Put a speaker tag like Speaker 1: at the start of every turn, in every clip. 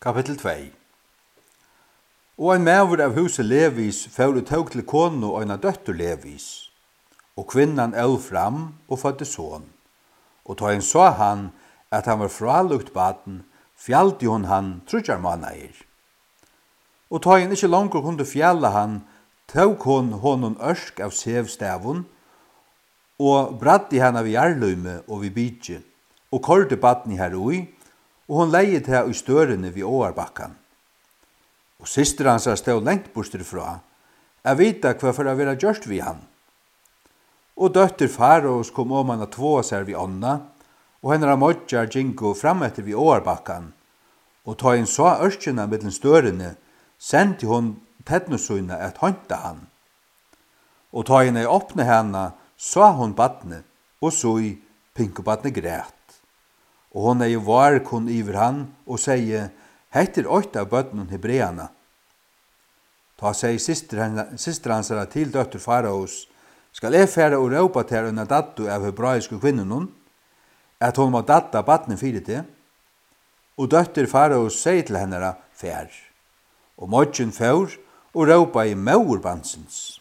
Speaker 1: Kapittel 2. Og ein maver av huset Levis fór tog til konu og eina døttur Levis. Og kvinnan au fram og fødde son. Og ta ein sa han at han var fralukt baden, fjaldi hon han 3 månader. Og ta ein ikkje langt kunde fjalla han, tog hon honom ørsk av sevstavun, og braddi hana vi jarlume og vi bidje, og korte baden herui, og hon leie til i størene vi åarbakkan. Og syster hans stod lengt borsterfra, jeg vita hva for å være gjørst vi han. Og døtter Faraos kom om han å tvåa seg vi ånda, og henne av modjar gingo fram etter vi åarbakkan, og ta en så ørskjena med den størene, sendte hon tettnusøyna at håndta han. Og ta henne åpne henne, sa hon badne, og så i pinkobadne græt. Og hon var kun iver han, og sier, heter 8 av bøttenen hebreana. Ta seg syster hans til døtter Faraos, skal jeg fære og råpa til under dattu av hebraiske kvinnenon, at hon må datta badne fyrir det, og døtter Faraos sier til henne fær. Og modjen fær, og råpa i maurbansens.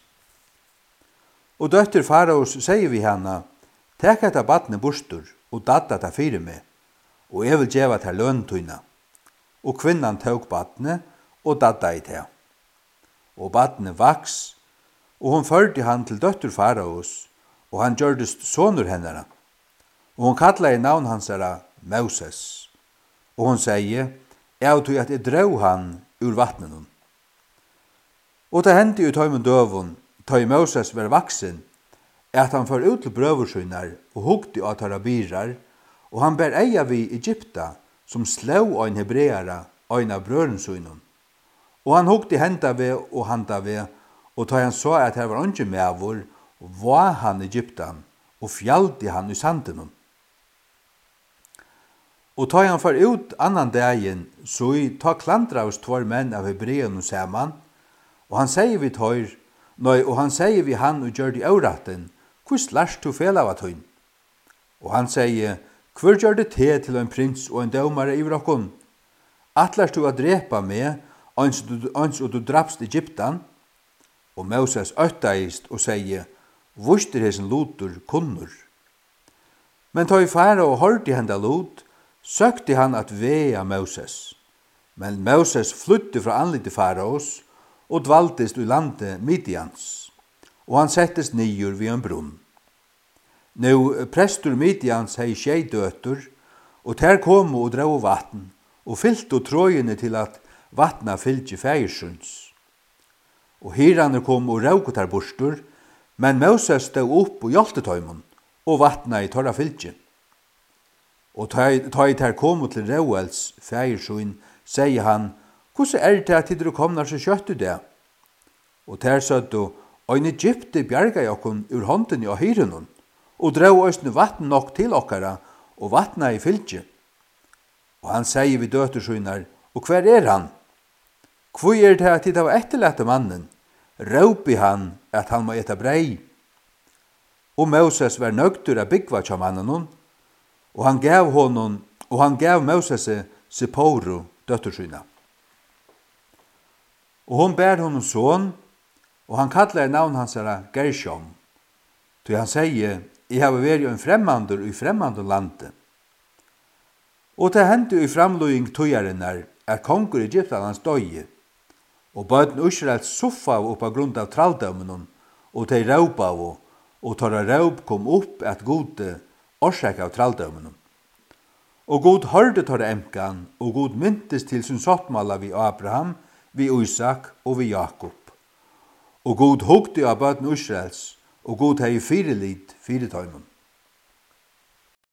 Speaker 1: Og døtter Faraos sier vi henne, tek etta badne bostur, og datta ta fyrir meg, og jeg vil gjeva til løntøyna. Og kvinnan tok badne, og datta i det. Og badne vaks, og hon førte han til døtter Faraos, og han gjørdest sonur hennara. Og hon kalla i navn hans Moses. Og hon sier, jeg tog at jeg drøv han ur vattnen. Og det hendte i tøymen døvun, tøy Moses var vaksen, at han får ut til brøversynar og hugti av tarabirar, og han ber eia vi Egypta, som slå ein hebreara, ein av brørensynon. Og han hugti henda ved og handa ved, og ta han så at her var ikke mevor, var han Egyptan, og fjaldi han i sandenon. Og ta han får ut annan dagen, så i ta klandraus 2 menn av hebreanon saman, og han sier vi tøyr, og han sier vi han og gjør de auraten, hvor slars to fel av at hun? Og han sier, hvor gjør det til en prins og en dømare i vrokkon? Atlars du å drepa meg, ans og du drapst Egyptan? Og Moses øttaist og sier, vuster hesen lutur kunnur. Men ta i fara og hørte henda lut, søkte han at vea Moses. Men Moses flytte fra anlite Faraos, og dvaltest i landet Midians, og han settes nyer ved en brunn. Nå prestur Midians hei døtur, og ter kom og drau vatten, og fyllte trågene til at vattna fylgje feirsunds. Og hirane kom og raukotar bostur, men Moses stod opp og hjalte tøymon, og vattna i torra fylgje. Og ta i ter kom til rauels feirsun, sier han, hvordan det at du komnar så kjøttu det? Og ter søtt du, ein Egypte bjarga jokkon ur hånden i hyrenon, og drau østne vatten nok til okkara, og vattna i fylgje. Og han sier vi døtersynar, og hver han? Hvor det at det var etterlette mannen? Råpi han at han må eta brei. Og Moses var nøgtur av byggva tja mannen, og han gav Moses Sipporu døtersyna. Og hon ber honom son, og han kallar navn hans Gershom. Så han sier, jeg har vært en fremmandur i fremmande landet. Og det hendte i framløying tøyarinnar, kongur Egyptalans døye, og bøten Israels soffa opp av grunn av traldømmen, og de råpa av, og torra råp kom opp at gode årsak av traldømmen. Og god hørte torra emkan, og god myntes til sin sottmala vi Abraham, vi Isak og vi Jakob. Og god hugti av bøten Israels, og god hei 4 lit 4 tøymon.